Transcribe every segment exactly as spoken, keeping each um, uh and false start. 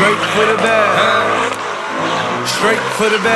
straight for the bag. Straight for the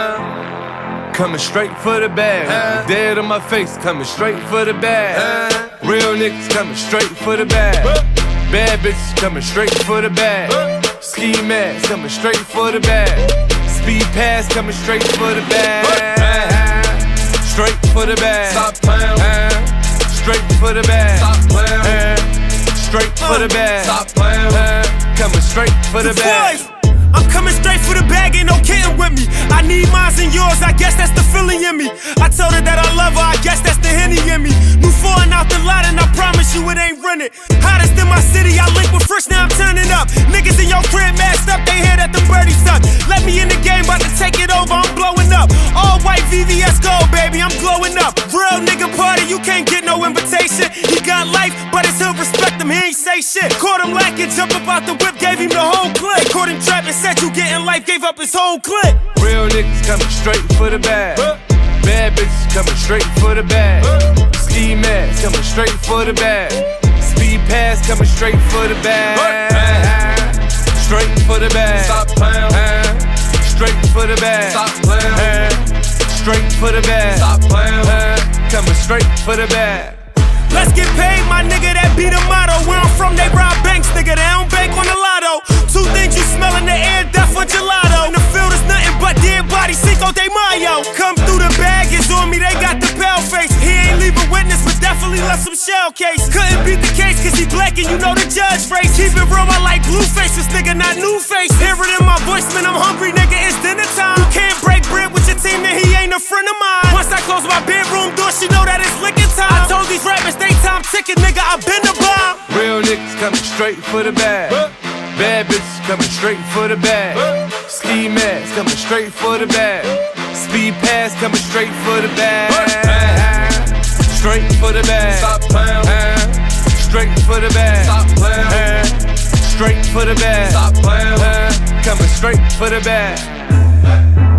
bag. Coming straight for the bag. Dead on my face, coming straight for the bag. Real niggas coming straight for the bag. Bad bitches coming straight for the bag. Ski mask coming straight for the bag. Speed pass coming straight for the bag. Straight for the bag. Stop playing. Straight for the bag. Stop playing. Straight for the bag. Stop playing. Coming straight for the bag. I'm coming straight for the bag, ain't no kidding with me. I need mines and yours, I guess that's the feeling in me. I told her that I love her, I guess that's the Henny in me. New foreign out the lot and I promise you it ain't rented. Hottest in my city, I link with Frisch, now I'm turning up. Niggas in your crib masked up, they hear that the birdie suck. Let me in the game, about to take it over, I'm blowing up. All white V V S gold, baby, I'm glowing up. Real nigga party, you can't get no invitation. He got life, but his hood respect him, he ain't say shit. Caught him lacking, jump up out the whip, gave him the whole clip. Caught him trapping, said you getting life, gave up his whole clip. Real niggas coming straight for the bag. Bad bitches coming straight for the bag. Ski mask coming straight for the bag. Speed pass coming straight for the bag. Straight for the bag. Stop playing. Straight for the bag. Stop playing. Straight for the bag. Stop playing. Coming straight for the bag. Let's get paid, my nigga, that be the motto. Where I'm from, they rob banks, nigga, they don't bank on the lotto. Two things you smell in the air, death or gelato. In the field is nothing but dead bodies, Cinco de Mayo. Come through the bag, it's on me, they got the pale face. He ain't leave a witness, but definitely left some shell case. Couldn't beat the case, cause he black and you know the judge race. Keep it real, I like blue faces, nigga, not new face. Hear it in my voice, man, I'm hungry, nigga, it's dinner time. You can't break bread with your team, then he ain't a friend of mine. Once I close my bedroom door, she know that it's licking time. I told these rappers, they time ticking, nigga, I been the bomb. Real niggas coming straight for the bag. Bad bitches coming straight for the bag. Ski mask coming straight for the bag. Speed pass coming straight for the bag. Straight for the bag. Stop playing. Straight for the bag. Stop playing. Straight for the bag. Stop playing. Coming straight for the bag.